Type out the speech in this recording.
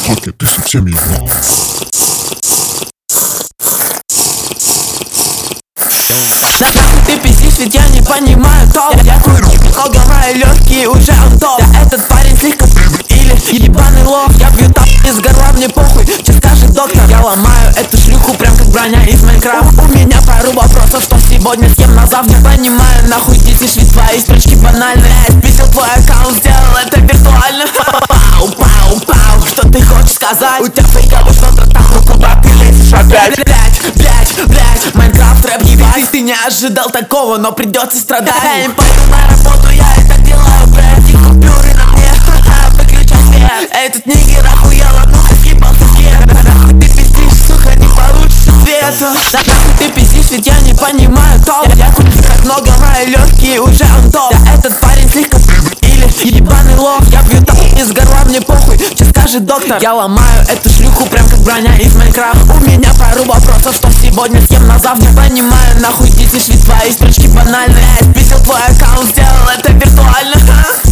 Факи, ты совсем ебал. Ты пиздишь, ведь я не понимаю толк. Я курю, мои легкие уже антоп. Да этот парень слегка или ебаный лох. Я пью там из горла, мне похуй, что скажет доктор. Я ломаю эту шлюху прям как броня из Майнкрафта. У меня пару вопросов, что сегодня съем на завтра. Понимаю, нахуй десишь, ведь твои строчки банальные. Я спиздил твой аккаунт, сделал это виртуально. Пау, пау, пау, что ты хочешь сказать? У тебя фейковый что-то там, ну куда ты лезешь опять? Блять, Майнкрафт рэп ебать. Ты не ожидал такого, но придется страдать. Я не пойду на работу, я это делаю, блять. И купюры на мне, выключай свет. Этот нигер охуел, ну-ка съебался гер. Нахуй ты пиздишь, сука, не получишь ответа. Нахуй ты пиздишь, ведь я не понимаю толк. Я так много, мои легкие уже антоп. Да этот парень слегка или ебаный лох. Я пью там из горла, мне похуй, что скажет доктор. Я ломаю эту шлюху прям как броня из Майнкрафта. У меня пару вопросов, что сегодня съем на завтра. Понимаю, нахуй десишь, ведь твои строчки банальные. Я спиздил твой аккаунт, сделал это виртуально.